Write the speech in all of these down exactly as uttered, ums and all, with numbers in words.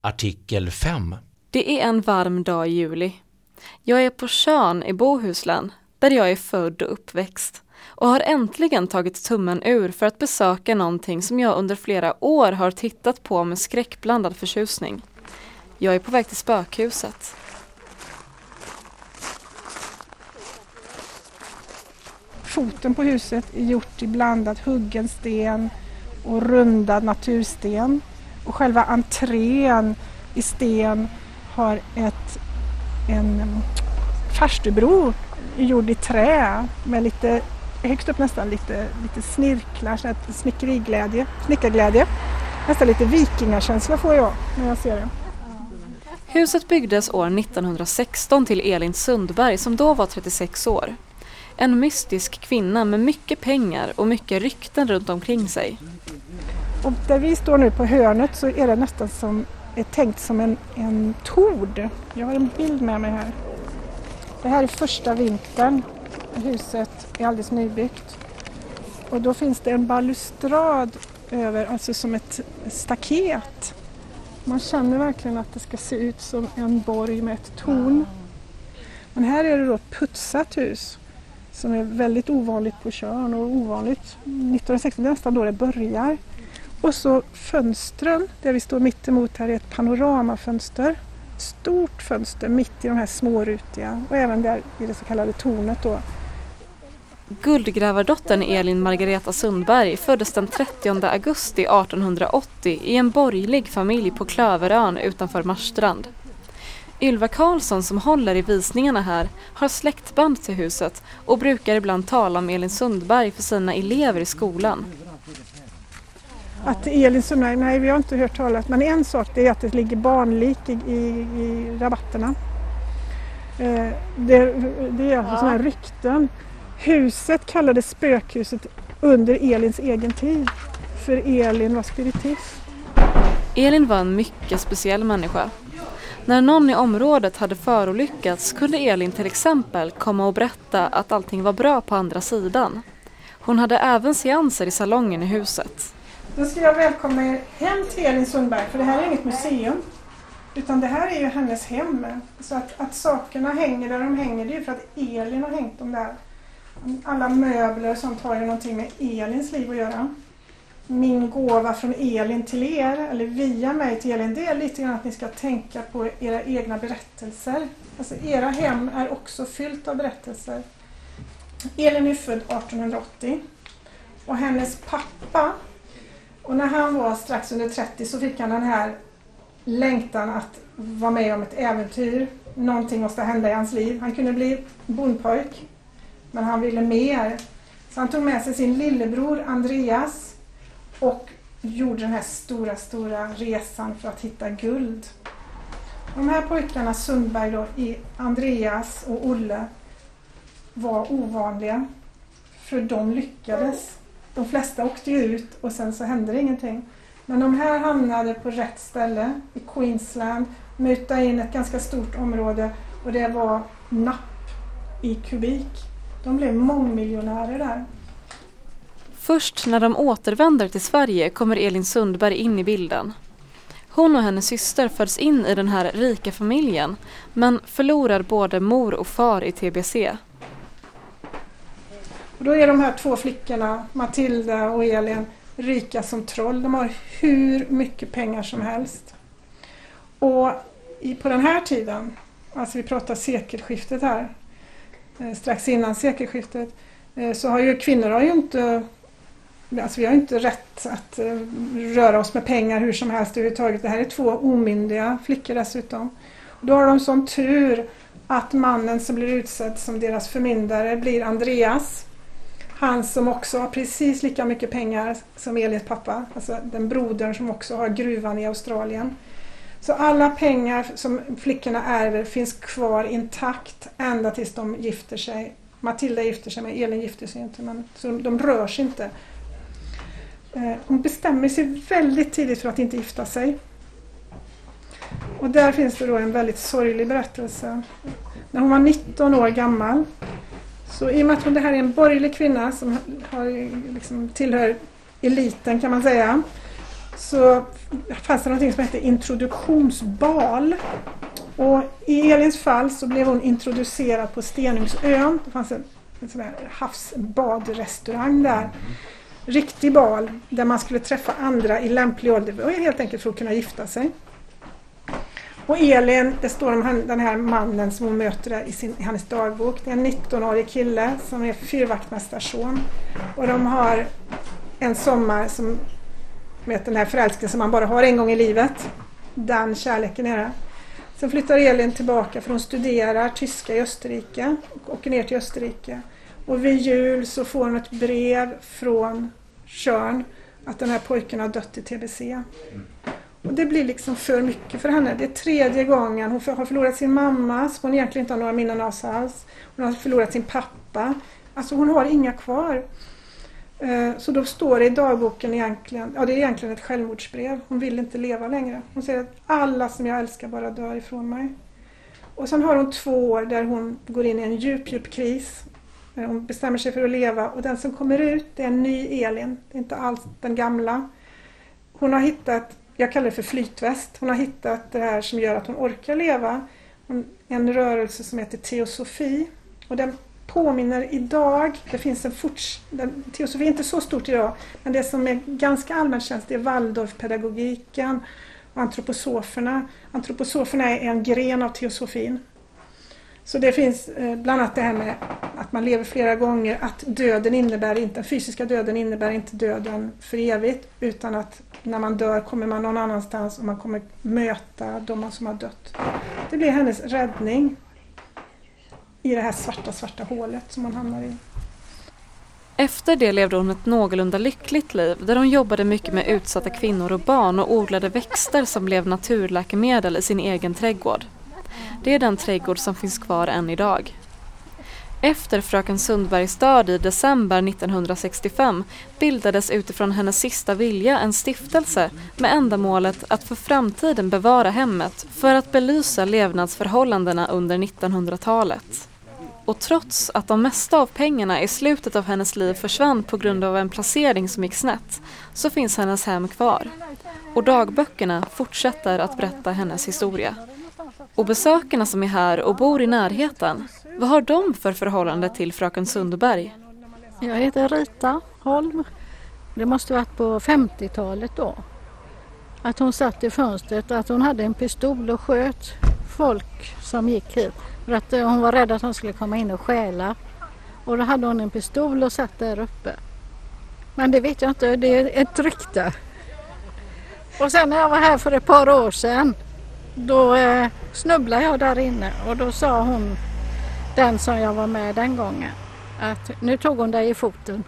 Artikel fem. Det är en varm dag i juli. Jag är på Tjörn i Bohuslän, där jag är född och uppväxt, och har äntligen tagit tummen ur för att besöka någonting som jag under flera år har tittat på med skräckblandad förtjusning. Jag är på väg till spökhuset. Foten på huset är gjort i blandat huggen sten och rundad natursten. Och själva entrén i sten har ett, en farstubro gjord i trä med lite, högst upp nästan lite, lite snirklar, så att snickeriglädje, snickarglädje. Nästan lite vikingakänsla får jag när jag ser det. Huset byggdes år nittonhundrasexton till Elin Sundberg som då var trettiosex år. En mystisk kvinna med mycket pengar och mycket rykten runt omkring sig. Och där vi står nu på hörnet så är det nästan som är tänkt som en, en tord. Jag har en bild med mig här. Det här är första vintern. Huset är alldeles nybyggt. Och då finns det en balustrad över, alltså som ett staket. Man känner verkligen att det ska se ut som en borg med ett torn. Men här är det då ett putsat hus som är väldigt ovanligt på Tjörn och ovanligt nittonhundrasexton, nästan då det börjar. Och så fönstren, där vi står mitt emot här, är ett panoramafönster. Stort fönster mitt i de här smårutiga och även där i det så kallade tornet då. Guldgrävardottern Elin Margareta Sundberg föddes den trettionde augusti artonhundraåttio i en borgerlig familj på Klöverön utanför Marstrand. Ylva Karlsson som håller i visningarna här har släktband till huset och brukar ibland tala om Elin Sundberg för sina elever i skolan. Att Elin Sundberg, nej vi har inte hört talas, men en sak det är att det ligger barnlik i, i, i rabatterna. Eh, det, det är alltså sådana här rykten. Huset kallades spökhuset under Elins egen tid, för Elin var spiritist. Elin var en mycket speciell människa. När någon i området hade förolyckats kunde Elin till exempel komma och berätta att allting var bra på andra sidan. Hon hade även seanser i salongen i huset. Då ska jag välkomna er hem till Elin Sundberg, för det här är inget museum. Utan det här är ju hennes hem. Så att, att sakerna hänger där de hänger, det är ju för att Elin har hängt dem där. Alla möbler och sånt har ju någonting med Elins liv att göra. Min gåva från Elin till er, eller via mig till Elin, det är lite grann att ni ska tänka på era egna berättelser. Alltså era hem är också fyllt av berättelser. Elin är född artonhundraåttio och hennes pappa, och när han var strax under trettio så fick han den här längtan att vara med om ett äventyr. Någonting måste hända i hans liv. Han kunde bli bondpojk, men han ville mer. Så han tog med sig sin lillebror Andreas och gjorde den här stora, stora resan för att hitta guld. De här pojkarna Sundberg då, i Andreas och Olle, var ovanliga. För de lyckades. De flesta åkte ut och sen så hände det ingenting. Men de här hamnade på rätt ställe i Queensland, mutade in ett ganska stort område och det var napp i kubik. De blev mångmiljonärer där. Först när de återvänder till Sverige kommer Elin Sundberg in i bilden. Hon och hennes syster föds in i den här rika familjen, men förlorar både mor och far i T B C. Och då är de här två flickorna, Matilda och Elin, rika som troll. De har hur mycket pengar som helst. Och i, på den här tiden, alltså vi pratar sekelskiftet här, eh, strax innan sekelskiftet, eh, så har ju kvinnor har ju inte, alltså vi har inte rätt att eh, röra oss med pengar hur som helst överhuvudtaget. Det här är två omyndiga flickor dessutom. Och då har de sån tur att mannen som blir utsedd som deras förmyndare blir Andreas. Han som också har precis lika mycket pengar som Elins pappa, alltså den brodern som också har gruvan i Australien. Så alla pengar som flickorna ärver finns kvar intakt ända tills de gifter sig. Matilda gifter sig, men Elin gifter sig inte, men så de rör sig inte. Hon bestämmer sig väldigt tidigt för att inte gifta sig. Och där finns det då en väldigt sorglig berättelse. När hon var nitton år gammal, så i och med att hon det här är en borgerlig kvinna som har, liksom, tillhör eliten kan man säga, så fanns det något som hette introduktionsbal. Och i Elins fall så blev hon introducerad på Stenungsön. Det fanns en, en sån här havsbadrestaurang där. Riktig bal där man skulle träffa andra i lämplig ålder och helt enkelt för att kunna gifta sig. Och Elin, det står om den här mannen som hon möter i, sin, i hennes dagbok. Det är en nittonårig kille som är fyrvaktmästarson. Och de har en sommar som med den här förälskelsen som man bara har en gång i livet. Den kärleken är det. Sen flyttar Elin tillbaka för hon studerar tyska i Österrike och åker ner till Österrike. Och vid jul så får hon ett brev från Tjörn att den här pojken har dött i T B C. Och det blir liksom för mycket för henne. Det är tredje gången hon har förlorat sin mamma som hon egentligen inte har några minnen av alls. Hon har förlorat sin pappa. Alltså hon har inga kvar. Så då står det i dagboken egentligen, ja det är egentligen ett självmordsbrev. Hon vill inte leva längre. Hon säger att alla som jag älskar bara dör ifrån mig. Och sen har hon två år där hon går in i en djup, djup kris. Hon bestämmer sig för att leva och den som kommer ut det är en ny Elin. Det är inte alls den gamla. Hon har hittat, jag kallar det för flytväst. Hon har hittat det här som gör att hon orkar leva. En rörelse som heter teosofi. Och den påminner idag, det finns en forts, den, teosofi är inte så stort idag, men det som är ganska allmänt känt är Waldorfpedagogiken och antroposoferna. Antroposoferna är en gren av teosofin. Så det finns eh, bland annat det här med att man lever flera gånger, att döden innebär inte, den fysiska döden innebär inte döden för evigt, utan att när man dör kommer man någon annanstans och man kommer möta de som har dött. Det blir hennes räddning i det här svarta, svarta hålet som man hamnar i. Efter det levde hon ett någorlunda lyckligt liv där hon jobbade mycket med utsatta kvinnor och barn och odlade växter som blev naturläkemedel i sin egen trädgård. Det är den trädgård som finns kvar än idag. Efter fröken Sundbergs död i december nittonhundrasextiofem bildades utifrån hennes sista vilja en stiftelse med ändamålet att för framtiden bevara hemmet för att belysa levnadsförhållandena under nittonhundratalet. Och trots att de mesta av pengarna i slutet av hennes liv försvann på grund av en placering som gick snett så finns hennes hem kvar. Och dagböckerna fortsätter att berätta hennes historia. Och besökarna som är här och bor i närheten, vad har de för förhållande till fröken Sundberg? Jag heter Rita Holm. Det måste ha varit på femtiotalet då. Att hon satt i fönstret och att hon hade en pistol och sköt folk som gick hit. För att hon var rädd att hon skulle komma in och stjäla. Och då hade hon en pistol och satt där uppe. Men det vet jag inte, det är ett rykte. Och sen när jag var här för ett par år sedan, då eh, snubblade jag där inne och då sa hon, den som jag var med den gången, att nu tog hon dig i foten.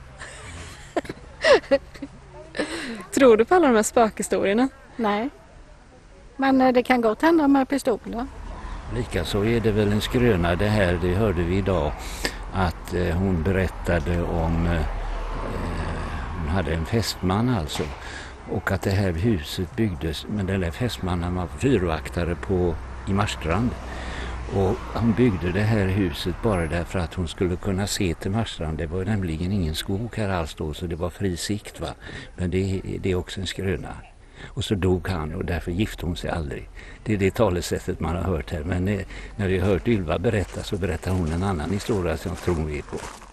Tror du på alla de här spökhistorierna? Nej, men eh, det kan gott hända med pistoler. Likaså är det väl en skröna det här, det hörde vi idag, att eh, hon berättade om, eh, hon hade en fästman alltså, och att det här huset byggdes, men den där fästmannen var fyrvaktare på, i Marstrand. Och hon byggde det här huset bara därför att hon skulle kunna se till Marstrand. Det var nämligen ingen skog här alls då, så det var fri sikt va. Men det, det är också en skröna. Och så dog han och därför gifte hon sig aldrig. Det är det talesättet man har hört här. Men när vi har hört Ylva berätta så berättar hon en annan historia som jag tror vi på.